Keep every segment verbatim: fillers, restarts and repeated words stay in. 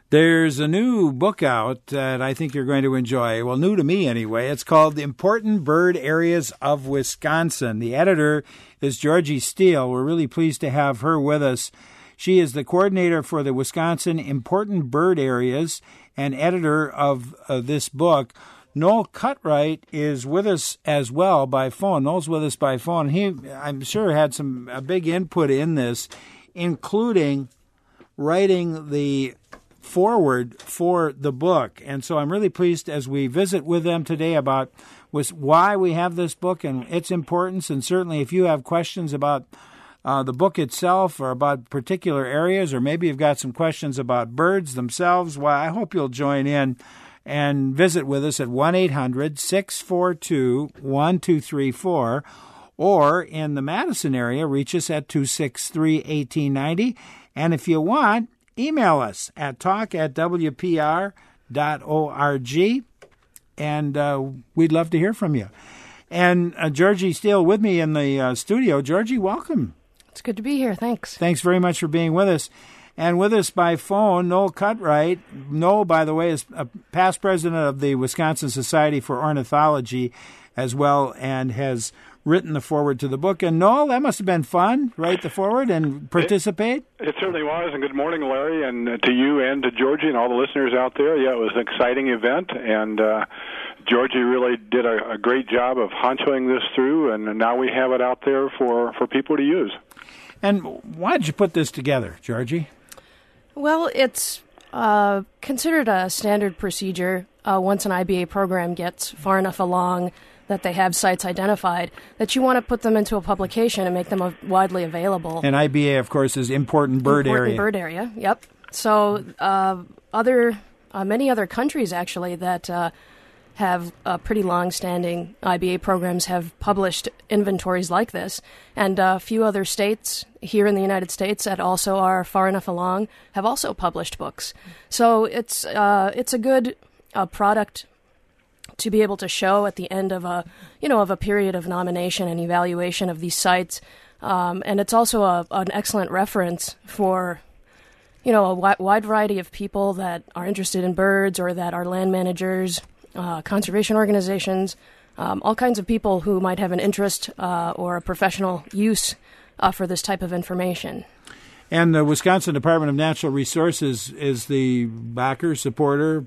There's a new book out that I think you're going to enjoy. Well, new to me anyway. It's called The Important Bird Areas of Wisconsin. The editor is Georgie Steele. We're really pleased to have her with us. She is the coordinator for the Wisconsin Important Bird Areas and editor of uh, this book. Noel Cutright is with us as well by phone. Noel's with us by phone. He, I'm sure, had some a big input in this, including writing the forward for the book. And so I'm really pleased as we visit with them today about why we have this book and its importance. And certainly if you have questions about uh, the book itself or about particular areas, or maybe you've got some questions about birds themselves, well, I hope you'll join in and visit with us at one eight hundred six four two one two three four, or in the Madison area, reach us at two six three, one eight nine zero. And if you want, email us at talk at w p r dot org, and uh, we'd love to hear from you. And uh, Georgie Steele with me in the uh, studio. Georgie, welcome. It's good to be here. Thanks. Thanks very much for being with us. And with us by phone, Noel Cutright. Noel, by the way, is a past president of the Wisconsin Society for Ornithology as well, and has written the foreword to the book. And Noel, that must have been fun, write the foreword and participate? It, it certainly was, and good morning, Larry, and uh, to you and to Georgie and all the listeners out there. Yeah, it was an exciting event, and uh, Georgie really did a, a great job of honchoing this through, and now we have it out there for, for people to use. And why did you put this together, Georgie? Well, it's uh, considered a standard procedure uh, once an I B A program gets far enough along that they have sites identified, that you want to put them into a publication and make them widely available. And I B A, of course, is Important Bird Important Area. Important Bird Area, yep. So uh, other uh, many other countries, actually, that uh, have uh, pretty long-standing I B A programs have published inventories like this, and a few other states here in the United States that also are far enough along have also published books. So it's uh, it's a good uh, product to be able to show at the end of a, you know, of a period of nomination and evaluation of these sites. Um, and it's also a, an excellent reference for, you know, a wi- wide variety of people that are interested in birds or that are land managers, uh, conservation organizations, um, all kinds of people who might have an interest uh, or a professional use uh, for this type of information. And the Wisconsin Department of Natural Resources is the backer, supporter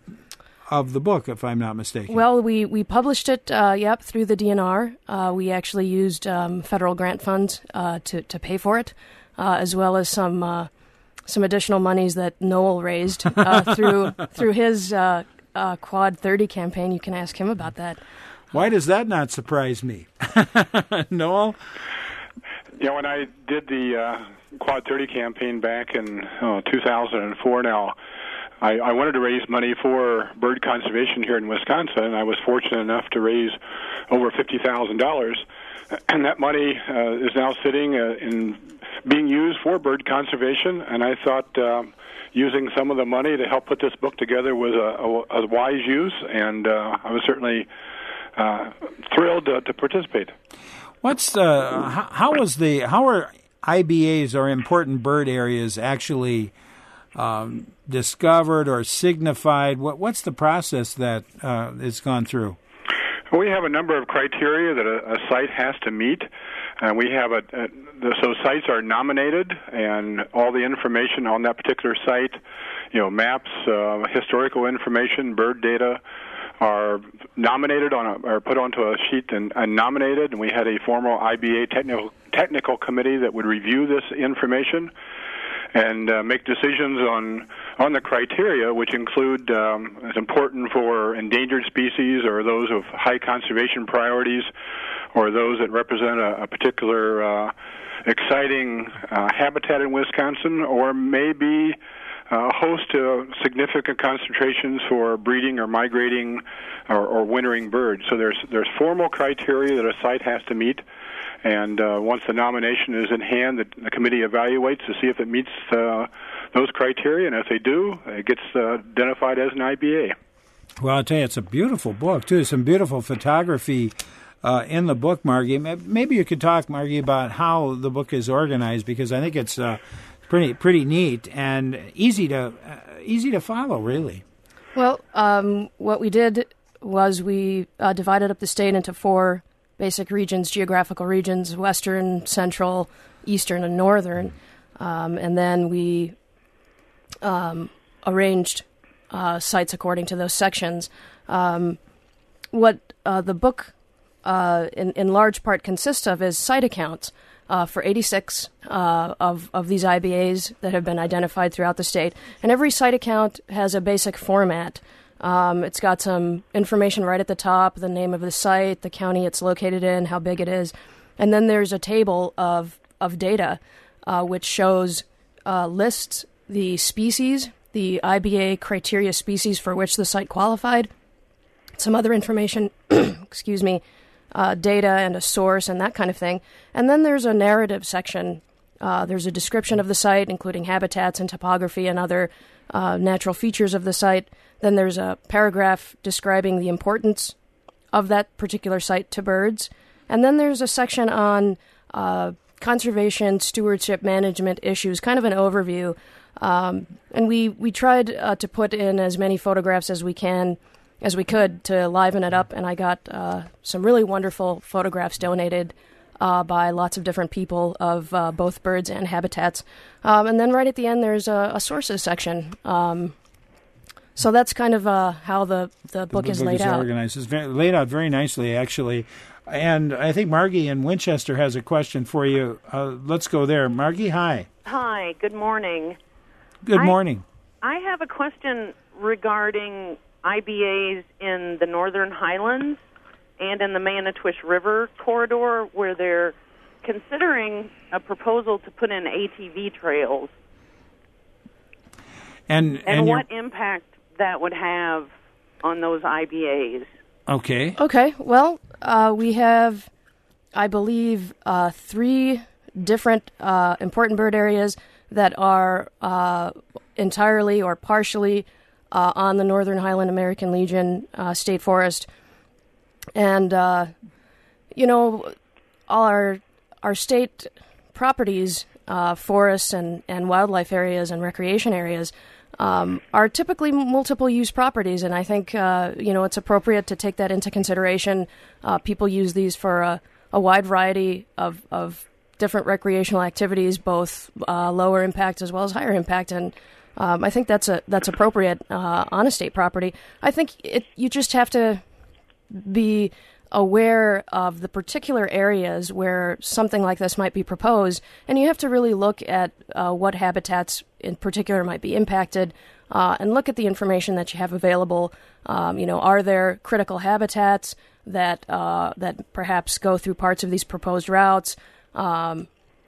of the book, if I'm not mistaken. Well, we, we published it, uh, yep, through the D N R. Uh, we actually used um, federal grant funds uh, to, to pay for it, uh, as well as some uh, some additional monies that Noel raised uh, through through his uh, uh, Quad thirty campaign. You can ask him about that. Why does that not surprise me? Noel? You know, when I did the uh, Quad thirty campaign back in oh, two thousand four now, I, I wanted to raise money for bird conservation here in Wisconsin, and I was fortunate enough to raise over fifty thousand dollars. And that money uh, is now sitting uh, in being used for bird conservation, and I thought uh, using some of the money to help put this book together was a, a, a wise use, and uh, I was certainly uh, thrilled uh, to participate. What's the, how, how was the, how are I B As or important bird areas actually Um, discovered or signified? What, what's the process that uh, is gone through? We have a number of criteria that a, a site has to meet, and we have a, a the, so sites are nominated, and all the information on that particular site, you know, maps, uh, historical information, bird data, are nominated on a, or put onto a sheet and, and nominated. And we had a formal I B A technical technical committee that would review this information and uh, make decisions on on the criteria, which include um, it's important for endangered species or those of high conservation priorities or those that represent a, a particular uh, exciting uh, habitat in Wisconsin, or maybe a host of significant concentrations for breeding or migrating or, or wintering birds. So there's there's formal criteria that a site has to meet. And uh, once the nomination is in hand, the, the committee evaluates to see if it meets uh, those criteria, and if they do, it gets uh, identified as an I B A. Well, I'll tell you, it's a beautiful book, too. Some beautiful photography uh, in the book, Margie. Maybe you could talk, Margie, about how the book is organized, because I think it's uh, pretty pretty neat and easy to uh, easy to follow, really. Well, um, what we did was we uh, divided up the state into four basic regions, geographical regions: Western, Central, Eastern, and Northern. Um, and then we um, arranged uh, sites according to those sections. Um, what uh, the book, uh, in, in large part, consists of is site accounts uh, for eighty-six uh, of, of these I B As that have been identified throughout the state. And every site account has a basic format. Um, it's got some information right at the top, the name of the site, the county it's located in, how big it is. And then there's a table of, of data uh, which shows, uh, lists the species, the I B A criteria species for which the site qualified, some other information, excuse me, uh, data and a source and that kind of thing. And then there's a narrative section. Uh, there's a description of the site, including habitats and topography and other uh, natural features of the site. Then there's a paragraph describing the importance of that particular site to birds. And then there's a section on uh, conservation, stewardship, management issues, kind of an overview. Um, and we, we tried uh, to put in as many photographs as we can, as we could, to liven it up. And I got uh, some really wonderful photographs donated uh, by lots of different people of uh, both birds and habitats. Um, and then right at the end, there's a, a sources section. Um, so that's kind of uh, how the, the book the is book laid is out. Organized. It's very, laid out very nicely, actually. And I think Margie in Winchester has a question for you. Uh, let's go there. Margie, hi. Hi, good morning. Good I, morning. I have a question regarding I B As in the Northern Highlands and in the Manitowish River corridor, where they're considering a proposal to put in A T V trails. And, and, and what impact that would have on those I B As. Okay. Okay. Well, uh, we have, I believe, uh, three different uh, important bird areas that are uh, entirely or partially uh, on the Northern Highland American Legion uh, State Forest. And, uh, you know, all our, our state properties, uh, forests and, and wildlife areas and recreation areas, Um, are typically multiple-use properties, and I think, uh, you know, it's appropriate to take that into consideration. Uh, people use these for a, a wide variety of, of different recreational activities, both uh, lower impact as well as higher impact, and um, I think that's a that's appropriate uh, on a state property. I think it, you just have to be aware of the particular areas where something like this might be proposed, and you have to really look at uh, what habitats in particular might be impacted, uh, and look at the information that you have available. Um, you know, are there critical habitats that uh, that perhaps go through parts of these proposed routes? Um,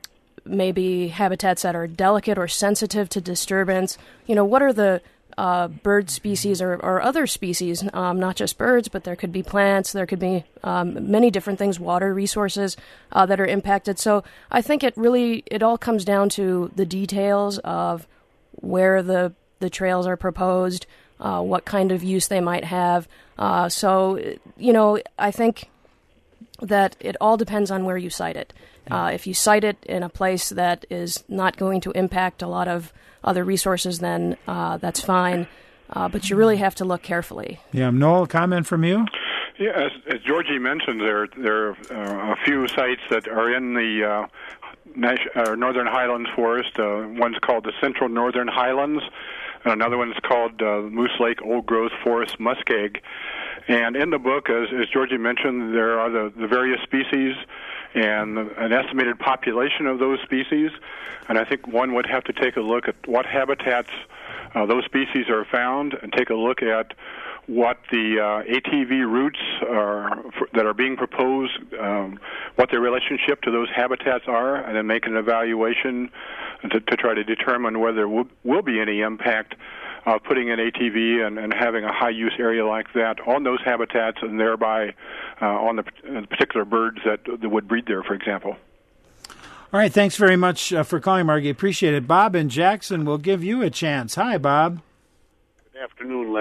maybe habitats that are delicate or sensitive to disturbance. You know, what are the Uh, bird species or, or other species, um, not just birds, but there could be plants, there could be um, many different things, water resources uh, that are impacted. So I think it really, it all comes down to the details of where the, the trails are proposed, uh, what kind of use they might have. Uh, so, you know, I think that it all depends on where you site it. Uh, if you site it in a place that is not going to impact a lot of other resources, then uh, that's fine. Uh, but you really have to look carefully. Yeah, Noel, comment from you? Yeah, as, as Georgie mentioned, there there are uh, a few sites that are in the uh, Nash, uh, Northern Highlands Forest. Uh, one's called the Central Northern Highlands, and another one's called uh, Moose Lake Old Growth Forest Muskeg. And in the book, as, as Georgie mentioned, there are the, the various species and an estimated population of those species. And I think one would have to take a look at what habitats uh, those species are found, and take a look at what the uh, A T V routes are for, that are being proposed, um, what their relationship to those habitats are, and then make an evaluation to, to try to determine whether there will, will be any impact of putting in A T V and, and having a high-use area like that on those habitats, and thereby uh, on the uh, particular birds that, that would breed there, for example. All right, thanks very much uh, for calling, Margie. Appreciate it. Bob in Jackson will give you a chance. Hi, Bob. Good afternoon, Larry.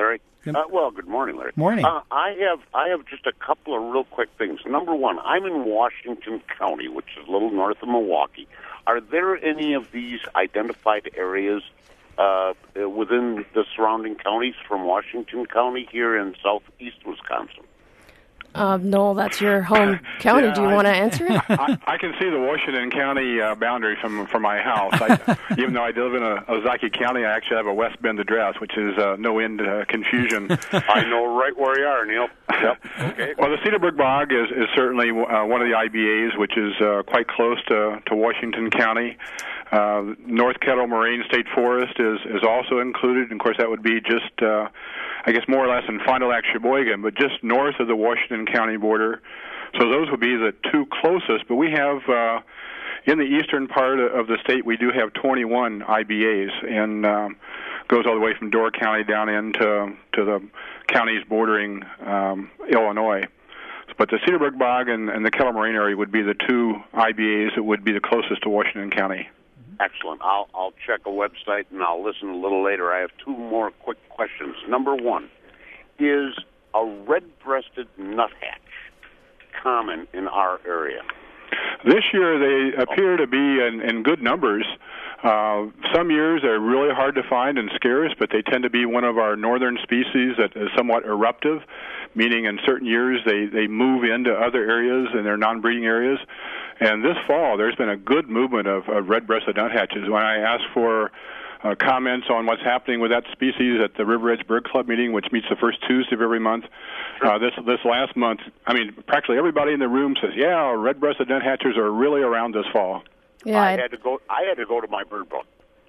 Uh, well, good morning, Larry. Morning. Uh, I have I have just a couple of real quick things. Number one, I'm in Washington County, which is a little north of Milwaukee. Are there any of these identified areas uh, within the surrounding counties from Washington County here in southeast Wisconsin? Uh, Noel, that's your home county. Yeah, Do you I, want to answer it? I, I can see the Washington County uh, boundary from from my house. I, even though I live in a, Ozaukee County, I actually have a West Bend address, which is uh, no end uh, confusion. I know right where you are, Neil. Yep. Okay. Well, the Cedarbrook Bog is, is certainly uh, one of the I B As, which is uh, quite close to, to Washington County. Uh, North Kettle Moraine State Forest is, is also included. And, of course, that would be just, uh, I guess, more or less in Fond du Lac, Sheboygan, but just north of the Washington County border. So those would be the two closest. But we have, uh, in the eastern part of the state, we do have twenty-one I B As, and um, goes all the way from Door County down into to the counties bordering um, Illinois. But the Cedarbrook Bog and, and the Kettle Moraine area would be the two I B As that would be the closest to Washington County. Excellent. I'll I'll check a website and I'll listen a little later. I have two more quick questions. Number one, is a red-breasted nuthatch common in our area? This year they appear to be in, in good numbers. Uh, some years they're really hard to find and scarce, but they tend to be one of our northern species that is somewhat eruptive, meaning in certain years they, they move into other areas and they're non-breeding areas. And this fall there's been a good movement of, of red-breasted nuthatches. When I asked for uh, comments on what's happening with that species at the River Edge Bird Club meeting, which meets the first Tuesday of every month, uh, this this last month, I mean, practically everybody in the room says, yeah, red-breasted nuthatches are really around this fall. Yeah, I I'd- had to go. I had to go to my bird book,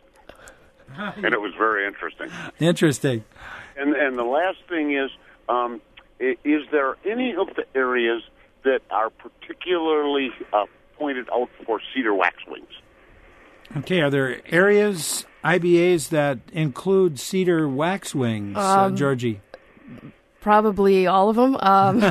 and it was very interesting. Interesting. And and the last thing is, um, i- is there any of the areas that are particularly uh, pointed out for cedar waxwings? Okay, are there areas, I B As, that include cedar waxwings, uh, Georgie? Probably all of them.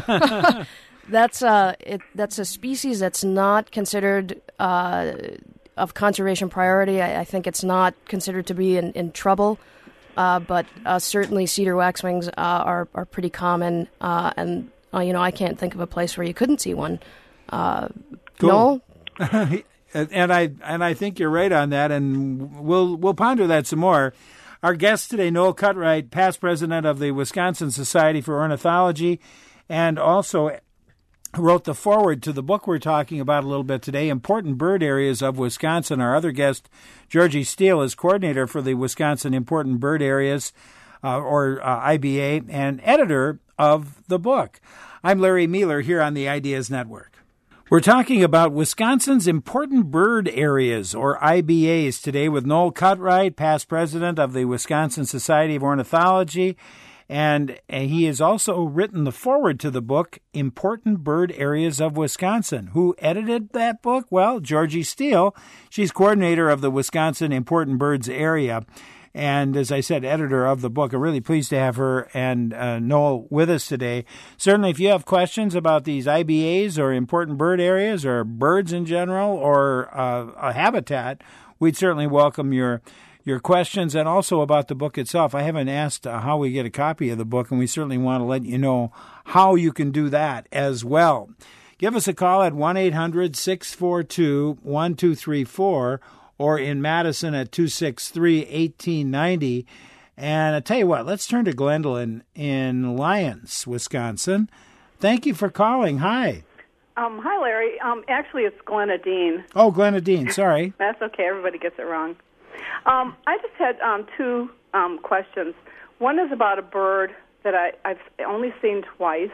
Um, that's uh, it, that's a species that's not considered uh, of conservation priority. I, I think it's not considered to be in, in trouble, uh, but uh, certainly cedar waxwings uh, are are pretty common, uh, and uh, you know I can't think of a place where you couldn't see one. Uh, Cool. Noel? And I and I think you're right on that, and we'll we'll ponder that some more. Our guest today, Noel Cutright, past president of the Wisconsin Society for Ornithology, and also wrote the foreword to the book we're talking about a little bit today, Important Bird Areas of Wisconsin. Our other guest, Georgie Steele, is coordinator for the Wisconsin Important Bird Areas, uh, or uh, I B A, and editor of the book. I'm Larry Mueller here on the Ideas Network. We're talking about Wisconsin's Important Bird Areas, or I B As, today with Noel Cutright, past president of the Wisconsin Society of Ornithology, and he has also written the foreword to the book, Important Bird Areas of Wisconsin. Who edited that book? Well, Georgie Steele. She's coordinator of the Wisconsin Important Birds Area, and, as I said, editor of the book. I'm really pleased to have her and uh, Noel with us today. Certainly, if you have questions about these I B As or important bird areas or birds in general or uh, a habitat, we'd certainly welcome your your questions, and also about the book itself. I haven't asked uh, how we get a copy of the book, and we certainly want to let you know how you can do that as well. Give us a call at one eight hundred six four two one two three four, or in Madison at two six three one eight nine zero. And I tell you what, let's turn to Gwendolyn in Lyons, Wisconsin. Thank you for calling. Hi. Um, hi, Larry. Um, actually, it's Glenna Dean. Oh, Glenna Dean, sorry. That's okay. Everybody gets it wrong. Um, I just had um, two um, questions. One is about a bird that I, I've only seen twice.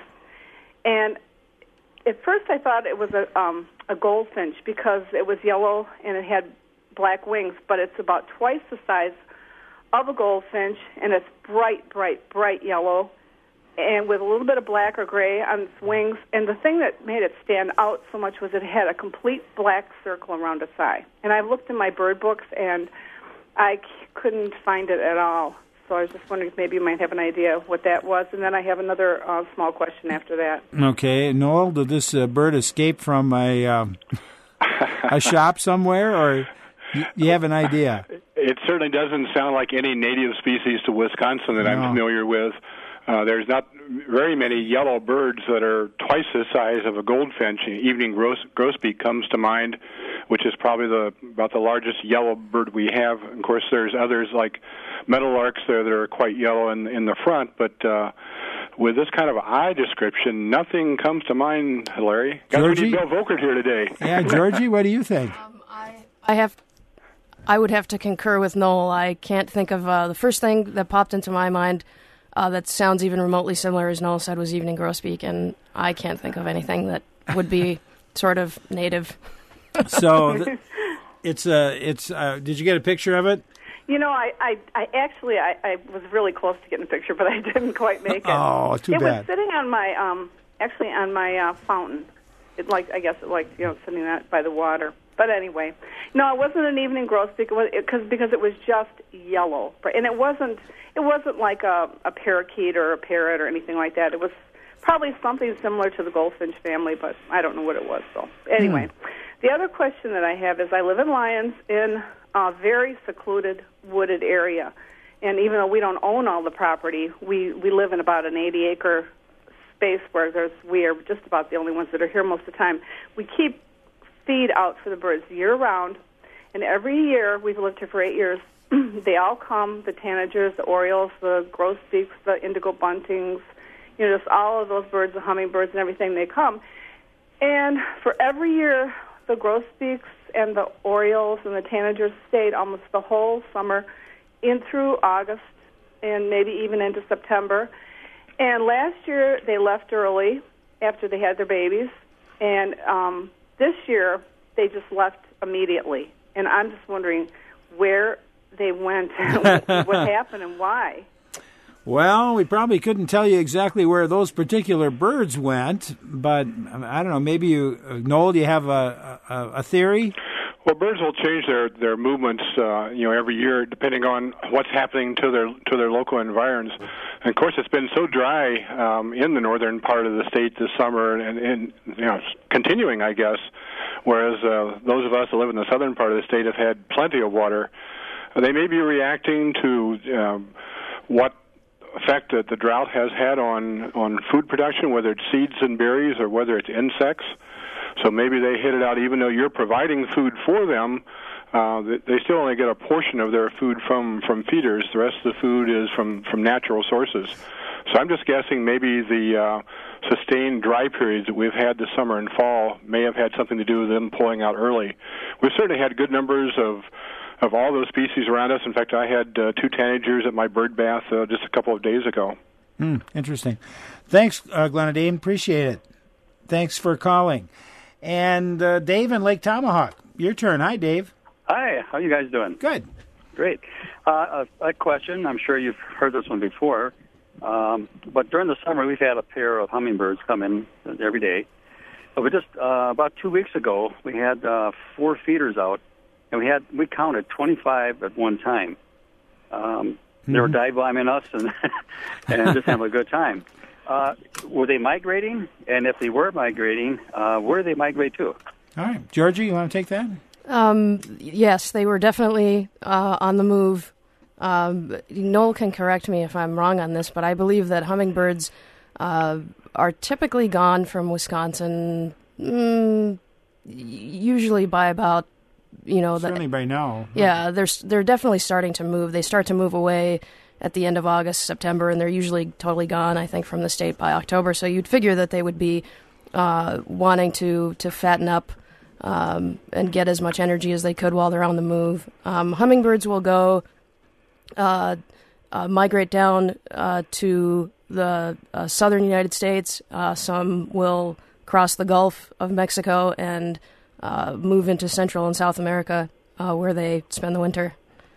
And at first I thought it was a, um, a goldfinch because it was yellow and it had black wings, but it's about twice the size of a goldfinch, and it's bright, bright, bright yellow, and with a little bit of black or gray on its wings. And the thing that made it stand out so much was it had a complete black circle around its eye. And I looked in my bird books, and I c- couldn't find it at all. So I was just wondering if maybe you might have an idea what that was. And then I have another uh, small question after that. Okay. Noel, did this uh, bird escape from a, um, a shop somewhere, or you, you have an idea? It certainly doesn't sound like any native species to Wisconsin that No. I'm familiar with. Uh, there's not very many yellow birds that are twice the size of a goldfinch. Evening gros- grosbeak comes to mind, which is probably the about the largest yellow bird we have. Of course, there's others like meadowlarks there that are quite yellow in, in the front, but uh, with this kind of eye description, nothing comes to mind, Larry. Got to need Bill Volkert here today. Yeah, Georgie, what do you think? Um, I, I have, I would have to concur with Noel. I can't think of uh, the first thing that popped into my mind uh, that sounds even remotely similar, as Noel said, was evening grosbeak, and I can't think of anything that would be sort of native. So th- it's a, it's. Uh, did you get a picture of it? You know, I, I, I actually, I, I was really close to getting a picture, but I didn't quite make it. Oh, too it bad. It was sitting on my, um, actually on my uh, fountain. It like, I guess, it like you know, sitting out by the water. But anyway, no, it wasn't an evening grosbeak. It was because because it was just yellow, and it wasn't it wasn't like a, a parakeet or a parrot or anything like that. It was probably something similar to the goldfinch family, but I don't know what it was. So anyway, hmm. The other question that I have is I live in Lyons in a very secluded, wooded area, and even though we don't own all the property, we we live in about an eighty acre space where there's we are just about the only ones that are here most of the time. We keep feed out for the birds year-round, and every year, we've lived here for eight years, they all come, the tanagers, the orioles, the grosbeaks, the indigo buntings, you know, just all of those birds, the hummingbirds and everything, they come. And for every year, the grosbeaks and the orioles and the tanagers stayed almost the whole summer in through August and maybe even into September. And last year, they left early after they had their babies, and um, this year, they just left immediately, and I'm just wondering where they went, what happened, and why. Well, we probably couldn't tell you exactly where those particular birds went, but I don't know, maybe you, Noel, do you have a, a, a theory? Well, birds will change their their movements, uh, you know, every year depending on what's happening to their to their local environs. And of course, it's been so dry um, in the northern part of the state this summer, and, and you know, continuing, I guess. Whereas uh, those of us that live in the southern part of the state have had plenty of water. Uh, they may be reacting to um, what effect that the drought has had on on food production, whether it's seeds and berries or whether it's insects. So maybe they hit it out, even though you're providing food for them, uh, they still only get a portion of their food from, from feeders. The rest of the food is from, from natural sources. So I'm just guessing maybe the uh, sustained dry periods that we've had this summer and fall may have had something to do with them pulling out early. We've certainly had good numbers of of all those species around us. In fact, I had uh, two tanagers at my bird bath uh, just a couple of days ago. Hmm, interesting. Thanks, uh, Glenadine. Appreciate it. Thanks for calling. And uh, Dave in Lake Tomahawk, your turn. Hi, Dave. Hi, how you guys doing? Good. Great. Uh, a, a question, I'm sure you've heard this one before, um, but during the summer we've had a pair of hummingbirds come in every day. But we just, uh, about two weeks ago, we had uh, four feeders out, and we had we counted twenty-five at one time. Um, mm-hmm. They were dive bombing us and, and just having a good time. Uh, were they migrating? And if they were migrating, uh, where did they migrate to? All right. Georgie, you want to take that? Um, yes, they were definitely uh, on the move. Um, Noel can correct me if I'm wrong on this, but I believe that hummingbirds uh, are typically gone from Wisconsin mm, usually by about, you know... Certainly the, by now. Yeah, they're, they're definitely starting to move. They start to move away at the end of August, September, and they're usually totally gone, I think, from the state by October. So you'd figure that they would be uh, wanting to, to fatten up um, and get as much energy as they could while they're on the move. Um, hummingbirds will go uh, uh, migrate down uh, to the uh, southern United States. Uh, some will cross the Gulf of Mexico and uh, move into Central and South America, uh, where they spend the winter.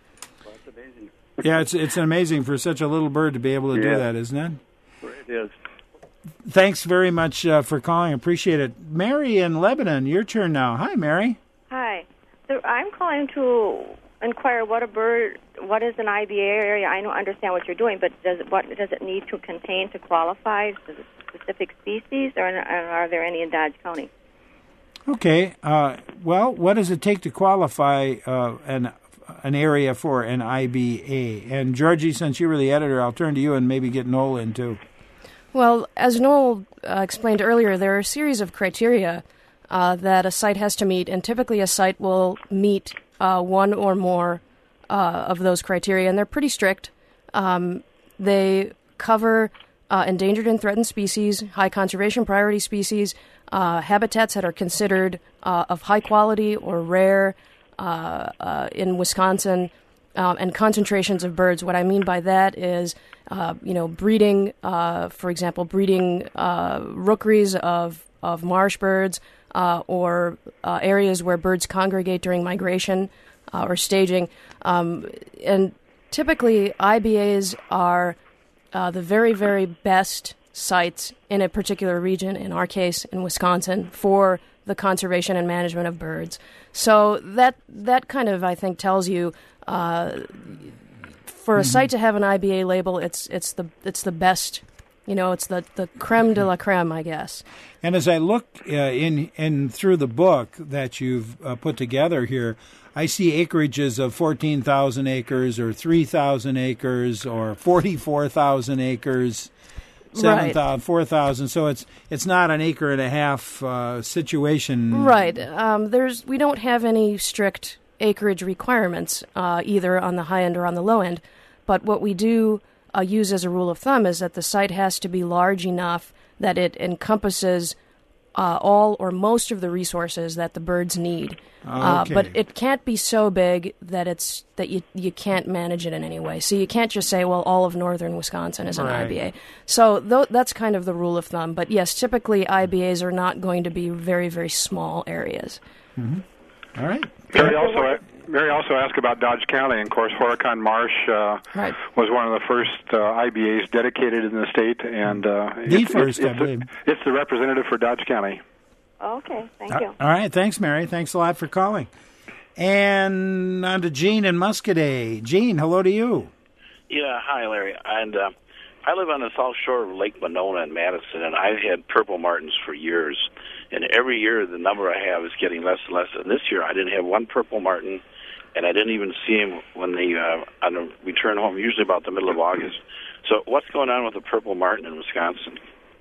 Yeah, it's it's amazing for such a little bird to be able to yeah. do that, isn't it? It is. Thanks very much uh, for calling. Appreciate it. Mary in Lebanon, your turn now. Hi, Mary. Hi. So I'm calling to inquire what a bird, what is an I B A area? I don't understand what you're doing, but does it, what does it need to contain to qualify? Is it specific species, or are there any in Dodge County? Okay. Uh, well, what does it take to qualify uh, an an area for an I B A. And Georgie, since you were the editor, I'll turn to you and maybe get Noel in too. Well, as Noel uh, explained earlier, there are a series of criteria uh, that a site has to meet, and typically a site will meet uh, one or more uh, of those criteria, and they're pretty strict. Um, they cover uh, endangered and threatened species, high conservation priority species, uh, habitats that are considered uh, of high quality or rare uh, uh, in Wisconsin, um, and concentrations of birds. What I mean by that is, uh, you know, breeding, uh, for example, breeding uh, rookeries of, of marsh birds uh, or uh, areas where birds congregate during migration uh, or staging. Um, and typically, I B As are uh, the very, very best sites in a particular region, in our case, in Wisconsin, for the conservation and management of birds. So that that kind of, I think, tells you uh, for a mm-hmm. site to have an I B A label, it's it's the it's the best, you know, it's the, the creme de la creme, I guess. And as I look uh, in in through the book that you've uh, put together here, I see acreages of fourteen thousand acres or three thousand acres or forty-four thousand acres. Seven thousand, right. four thousand. So it's it's not an acre and a half uh, situation, right? Um, there's we don't have any strict acreage requirements uh, either on the high end or on the low end. But what we do uh, use as a rule of thumb is that the site has to be large enough that it encompasses uh, all or most of the resources that the birds need. Okay. Uh, but it can't be so big that it's that you you can't manage it in any way. So you can't just say, well, all of northern Wisconsin is an right. I B A. So th- that's kind of the rule of thumb. But yes, typically I B As are not going to be very, very small areas. Mm-hmm. All right. Mary also, Mary also asked about Dodge County. And of course, Horicon Marsh uh, right. was one of the first uh, I B As dedicated in the state. and uh, The it's, first, it's, I it's, believe. the, it's the representative for Dodge County. Okay, thank you. All right, thanks, Mary. Thanks a lot for calling. And on to Gene in Muscadet. Gene, hello to you. Yeah, hi, Larry. And uh, I live on the south shore of Lake Monona in Madison, and I've had purple martins for years. And every year the number I have is getting less and less. And this year I didn't have one purple martin, and I didn't even see him when they uh, on the return home, usually about the middle of August. So what's going on with the purple martin in Wisconsin?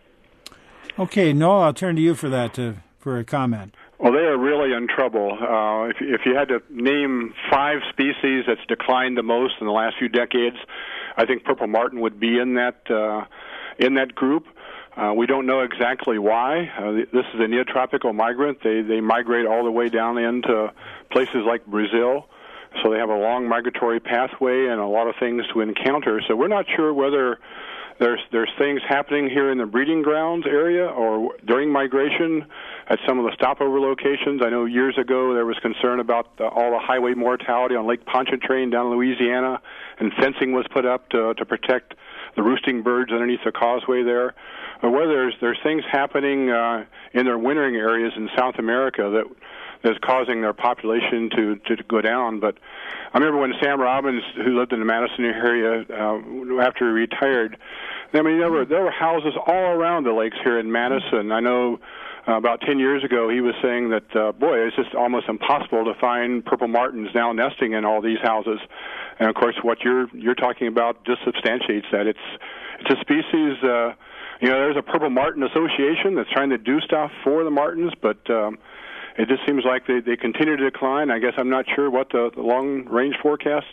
Okay, Noel, I'll turn to you for that, uh, for a comment. Well, they are really in trouble. Uh, if, if you had to name five species that's declined the most in the last few decades, I think purple martin would be in that uh, in that group. Uh, we don't know exactly why. Uh, this is a neotropical migrant. They they migrate all the way down into places like Brazil, so they have a long migratory pathway and a lot of things to encounter. So we're not sure whether There's there's things happening here in the breeding grounds area or during migration at some of the stopover locations. I know years ago there was concern about the, all the highway mortality on Lake Pontchartrain down in Louisiana, and fencing was put up to to protect the roosting birds underneath the causeway there. Or whether there's there's things happening uh, in their wintering areas in South America that that's causing their population to, to go down. But I remember when Sam Robbins, who lived in the Madison area uh, after he retired, I mean, there were, there were houses all around the lakes here in Madison. I know uh, about ten years ago he was saying that, uh, boy, it's just almost impossible to find purple martins now nesting in all these houses. And, of course, what you're you're talking about just substantiates that. It's, it's a species, uh, you know, there's a Purple Martin Association that's trying to do stuff for the martins, but um, it just seems like they, they continue to decline. I guess I'm not sure what the, the long-range forecast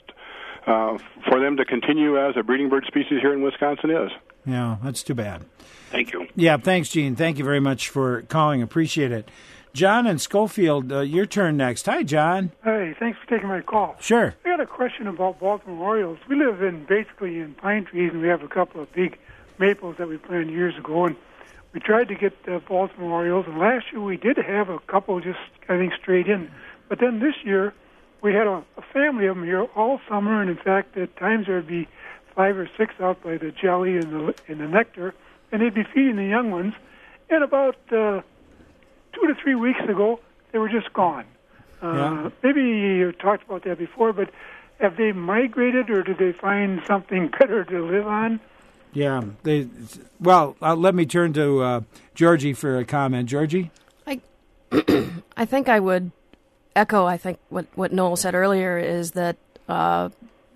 uh, for them to continue as a breeding bird species here in Wisconsin is. Yeah, that's too bad. Thank you. Yeah, thanks, Gene. Thank you very much for calling. Appreciate it. John in Schofield, uh, your turn next. Hi, John. Hey, thanks for taking my call. Sure. I got a question about Baltimore Orioles. We live in basically in pine trees, and we have a couple of big maples that we planted years ago, and we tried to get the Baltimore Orioles, and last year we did have a couple just, I think, straight in. But then this year we had a, a family of them here all summer, and in fact at times there would be five or six out by the jelly and the, and the nectar, and they'd be feeding the young ones. And about uh, two to three weeks ago, they were just gone. Uh, yeah. Maybe you talked about that before, but have they migrated, or did they find something better to live on? Yeah. They. Well, uh, let me turn to uh, Georgie for a comment. Georgie? I, I think I would echo, I think, what, what Noel said earlier is that uh,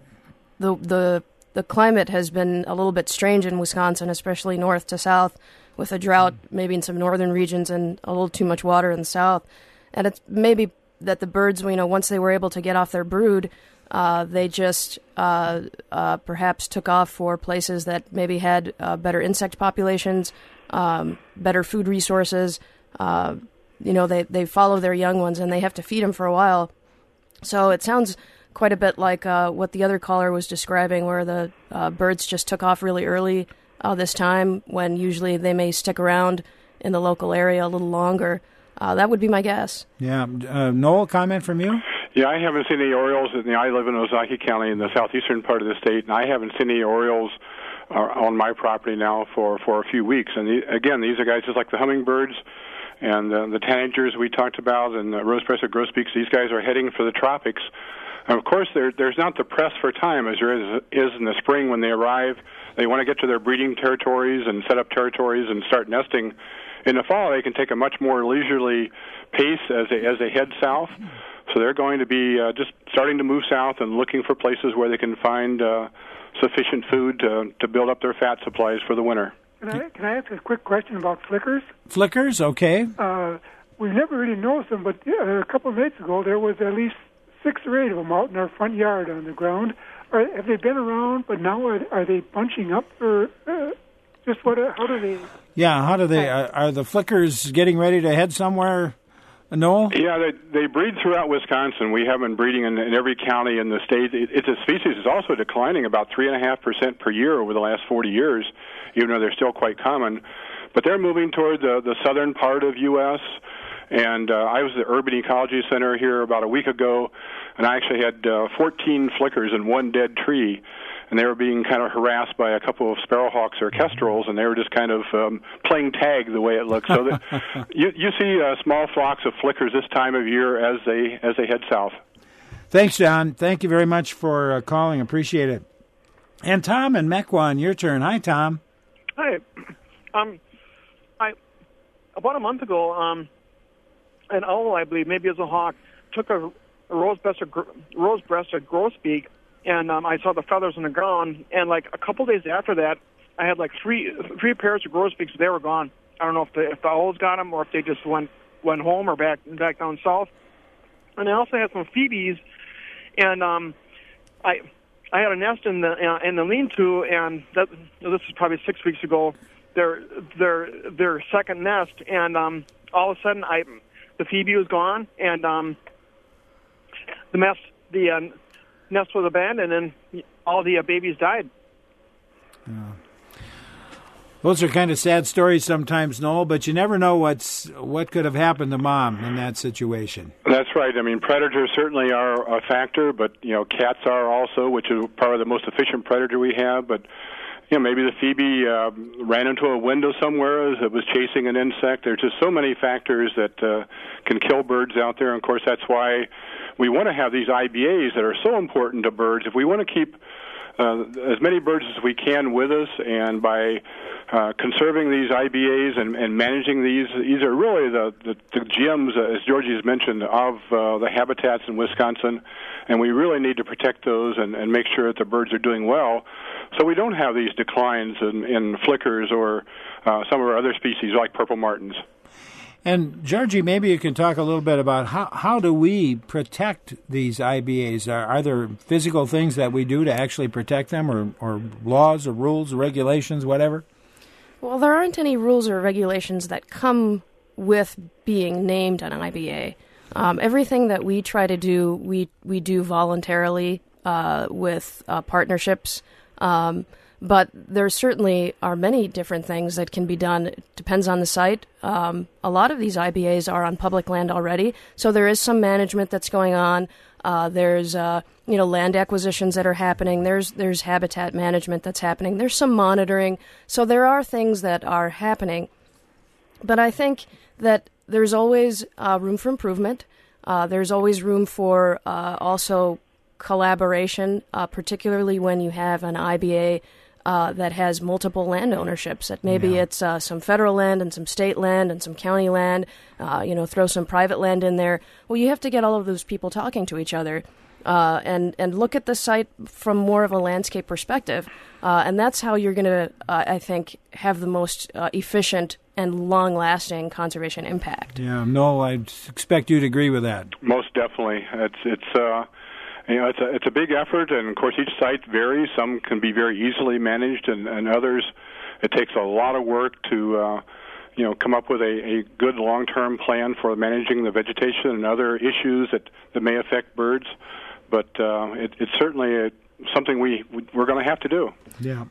the the the climate has been a little bit strange in Wisconsin, especially north to south, with a drought maybe in some northern regions and a little too much water in the south. And it's maybe that the birds, you know, once they were able to get off their brood, uh, they just uh, uh, perhaps took off for places that maybe had uh, better insect populations, um, better food resources. Uh, you know, they, they follow their young ones and they have to feed them for a while. So it sounds quite a bit like uh, what the other caller was describing, where the uh, birds just took off really early uh, this time, when usually they may stick around in the local area a little longer. Uh, that would be my guess. Yeah. Uh, Noel, comment from you? Yeah, I haven't seen any Orioles. I live in Ozaukee County in the southeastern part of the state, and I haven't seen any Orioles uh, on my property now for, for a few weeks. And the, again, these are guys just like the hummingbirds and uh, the tanagers we talked about and the rose-breasted grosbeaks. These guys are heading for the tropics. And of course, there, there's not the press for time as there is, is in the spring when they arrive. They want to get to their breeding territories and set up territories and start nesting. In the fall, they can take a much more leisurely pace as they, as they head south. So they're going to be uh, just starting to move south and looking for places where they can find uh, sufficient food to, to build up their fat supplies for the winter. Can I, can I ask a quick question about flickers? Flickers, okay. Uh, we've never really noticed them, but yeah, a couple of nights ago there was at least six or eight of them out in our front yard on the ground. Are, have they been around, but now are, are they bunching up, or uh, just what? How do they? Yeah, how do they? Are, are the flickers getting ready to head somewhere, Noel? Yeah, they, they breed throughout Wisconsin. We have been breeding in, in every county in the state. It, it's a species is also declining about three and a half percent per year over the last forty years, even though they're still quite common. But they're moving toward the, the southern part of U S And uh, I was at the Urban Ecology Center here about a week ago, and I actually had uh, fourteen flickers in one dead tree, and they were being kind of harassed by a couple of sparrowhawks or kestrels, and they were just kind of um, playing tag the way it looks. So that you, you see uh, small flocks of flickers this time of year as they as they head south. Thanks, John. Thank you very much for uh, calling. Appreciate it. And Tom and Mequon, your turn. Hi, Tom. Hi. Um, I about a month ago, um. an owl, I believe, maybe it was a hawk, took a, a rose-breasted, rose-breasted grosbeak, and um, I saw the feathers on the ground. And like a couple days after that, I had like three three pairs of grosbeaks. They were gone. I don't know if the if the owls got them or if they just went went home or back back down south. And I also had some phoebes, and um, I I had a nest in the uh, in the lean-to, and that, this is probably six weeks ago. Their their their second nest, and um, all of a sudden I. The phoebe was gone, and um, the nest, the uh, nest was abandoned, and all the uh, babies died. Yeah. Those are kind of sad stories sometimes, Noel, but you never know what's what could have happened to Mom in that situation. That's right. I mean, predators certainly are a factor, but you know, cats are also, which is probably the most efficient predator we have. But you know, maybe the phoebe uh, ran into a window somewhere as it was chasing an insect. There's just so many factors that uh, can kill birds out there. And of course, that's why we want to have these I B As that are so important to birds. If we want to keep uh, as many birds as we can with us, and by uh, conserving these I B As and, and managing these, these are really the, the, the gems, uh, as Georgie has mentioned, of uh, the habitats in Wisconsin. And we really need to protect those and, and make sure that the birds are doing well, so we don't have these declines in, in flickers or uh, some of our other species like purple martins. And, Georgie, maybe you can talk a little bit about how, how do we protect these I B As? Are, are there physical things that we do to actually protect them, or, or laws or rules or regulations, whatever? Well, there aren't any rules or regulations that come with being named an I B A. Um, everything that we try to do, we, we do voluntarily uh, with uh, partnerships. Um, but there certainly are many different things that can be done. It depends on the site. Um, a lot of these I B As are on public land already, so there is some management that's going on. Uh, there's uh, you know land acquisitions that are happening. There's there's habitat management that's happening. There's some monitoring. So there are things that are happening. But I think that there's always uh, room for improvement. Uh, there's always room for uh, also collaboration, uh, particularly when you have an I B A uh, that has multiple land ownerships. That maybe Yeah. it's uh, some federal land and some state land and some county land. Uh, you know, throw some private land in there. Well, you have to get all of those people talking to each other. Uh, and, and look at the site from more of a landscape perspective. Uh, and that's how you're going to, uh, I think, have the most uh, efficient and long-lasting conservation impact. Yeah, Noel, I expect you to agree with that. Most definitely. It's it's uh, you know it's a it's a big effort, and of course each site varies. Some can be very easily managed, and, and others it takes a lot of work to uh, you know come up with a, a good long-term plan for managing the vegetation and other issues that, that may affect birds. But uh, it, it's certainly a, something we, we're going to have to do. Yeah.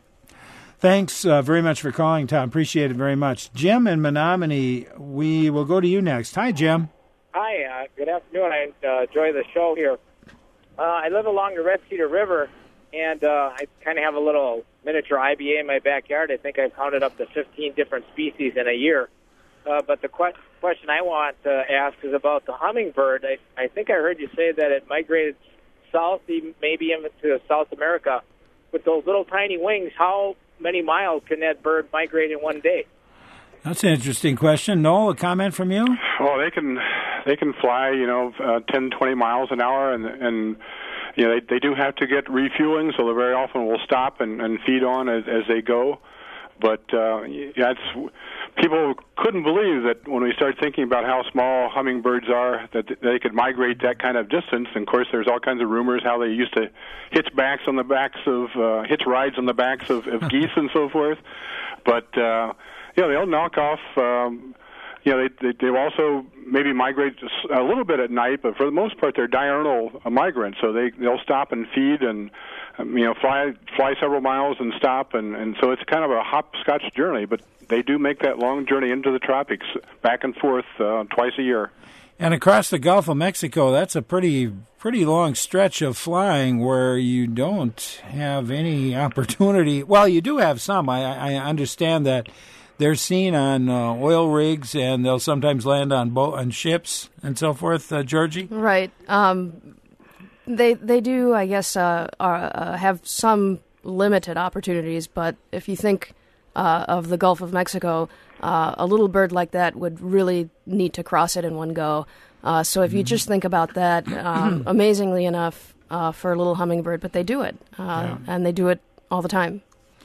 Thanks uh, very much for calling, Tom. Appreciate it very much. Jim in Menominee, we will go to you next. Hi, Jim. Hi. Uh, good afternoon. I uh, enjoy the show here. Uh, I live along the Red Cedar River, and uh, I kind of have a little miniature I B A in my backyard. I think I've counted up to fifteen different species in a year. Uh, but the que- question I want to ask is about the hummingbird. I, I think I heard you say that it migrated south, maybe into South America. With those little tiny wings, how many miles can that bird migrate in one day? That's an interesting question. Noel, a comment from you? Oh, they can they can fly, you know, uh, ten, twenty miles an hour, and and you know they they do have to get refueling, so they very often will stop and, and feed on as as they go. But uh, yeah, it's, people couldn't believe that when we started thinking about how small hummingbirds are, that they could migrate that kind of distance. And of course, there's all kinds of rumors how they used to hitch backs on the backs of uh, hitch rides on the backs of, of geese and so forth. But uh, you know, they'll knock off. Um, you know, they, they they also maybe migrate a little bit at night, but for the most part, they're diurnal migrants. So they they'll stop and feed and um, you know fly fly several miles and stop, and and so it's kind of a hopscotch journey. But they do make that long journey into the tropics, back and forth uh, twice a year. And across the Gulf of Mexico, that's a pretty pretty long stretch of flying where you don't have any opportunity. Well, you do have some. I, I understand that they're seen on uh, oil rigs, and they'll sometimes land on boat on ships and so forth. Uh, Georgie, right? Um, they they do, I guess, uh, uh, have some limited opportunities. But if you think uh, of the Gulf of Mexico, uh, a little bird like that would really need to cross it in one go. Uh, so if you just think about that, um, amazingly enough, uh, for a little hummingbird, but they do it, uh, yeah. and they do it all the time.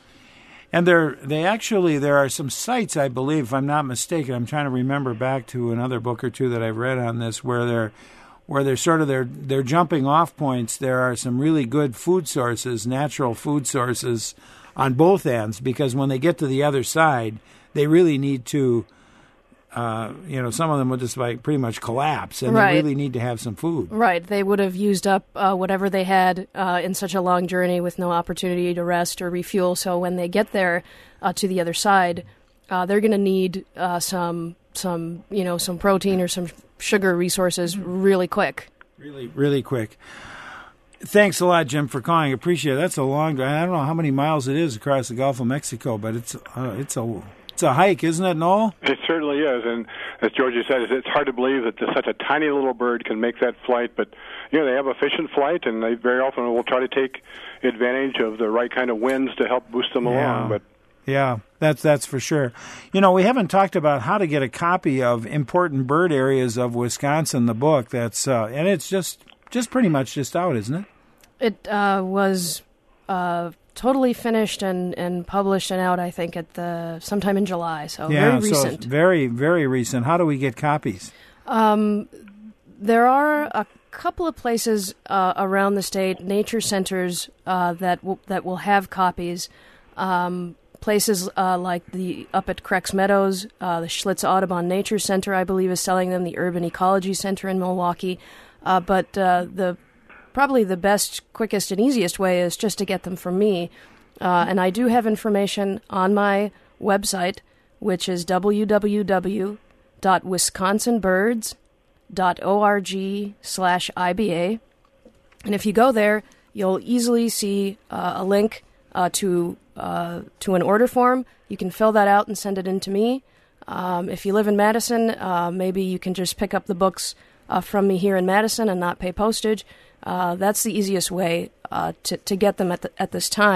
And there, they actually, there are some sites, I believe, if I'm not mistaken. I'm trying to remember back to another book or two that I've read on this, where they're, where they're sort of their their jumping off points. There are some really good food sources, natural food sources, on both ends, because when they get to the other side, they really need to, uh, you know, some of them will just like pretty much collapse, and right. they really need to have some food. Right. They would have used up uh, whatever they had uh, in such a long journey with no opportunity to rest or refuel. So when they get there uh, to the other side, uh, they're going to need uh, some, some, you know, some protein or some sugar resources really quick. Really, really quick. Thanks a lot, Jim, for calling. Appreciate it. That's a long drive. I don't know how many miles it is across the Gulf of Mexico, but it's uh, it's a it's a hike, isn't it, Noel? It certainly is, and as Georgie said, it's hard to believe that such a tiny little bird can make that flight. But you know, they have efficient flight, and they very often will try to take advantage of the right kind of winds to help boost them yeah. along. But yeah, that's that's for sure. You know, we haven't talked about how to get a copy of Important Bird Areas of Wisconsin, the book. That's uh, and it's just just pretty much just out, isn't it? It uh, was uh, totally finished and, and published and out, I think, at the sometime in July. So yeah, very recent. So very, very recent. How do we get copies? Um, there are a couple of places uh, around the state, nature centers uh, that will, that will have copies. Um, places uh, like the up at Crex Meadows, uh, the Schlitz Audubon Nature Center, I believe, is selling them. The Urban Ecology Center in Milwaukee, uh, but uh, the Probably the best, quickest, and easiest way is just to get them from me. Uh, and I do have information on my website, which is w w w dot wisconsin birds dot org slash I B A. And if you go there, you'll easily see uh, a link uh, to uh, to an order form. You can fill that out and send it in to me. Um, if you live in Madison, uh, maybe you can just pick up the books uh, from me here in Madison and not pay postage. Uh, that's the easiest way uh, to, to get them at the, at this time.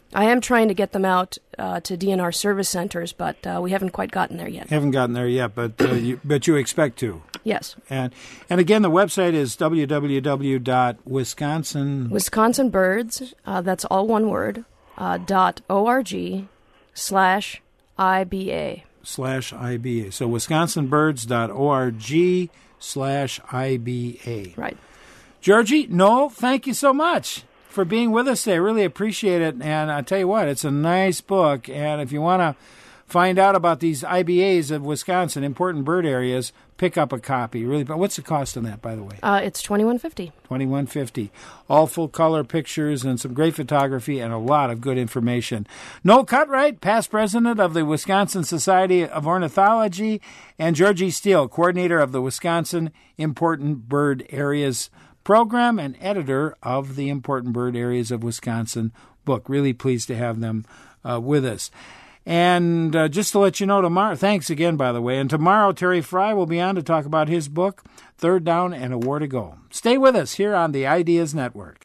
I am trying to get them out uh, to D N R service centers, but uh, we haven't quite gotten there yet. Haven't gotten there yet, but uh, you, but you expect to. Yes. And and again, the website is w w w dot wisconsin Wisconsin Birds. Uh, that's all one word. Uh, dot org slash I B A slash I B A. So wisconsin birds dot org slash I B A. Right. Georgie, Noel, thank you so much for being with us today. Really appreciate it. And I tell you what, it's a nice book. And if you want to find out about these I B As of Wisconsin, important bird areas, pick up a copy. Really, but what's the cost on that, by the way? Uh, it's twenty-one fifty. twenty-one fifty. All full color pictures and some great photography and a lot of good information. Noel Cutright, past president of the Wisconsin Society of Ornithology, and Georgie Steele, coordinator of the Wisconsin Important Bird Areas program and editor of the Important Bird Areas of Wisconsin book. Really pleased to have them uh, with us. And uh, just to let you know, tomorrow, thanks again, by the way, and tomorrow Terry Fry will be on to talk about his book, Third Down and a War to Go. Stay with us here on the Ideas Network.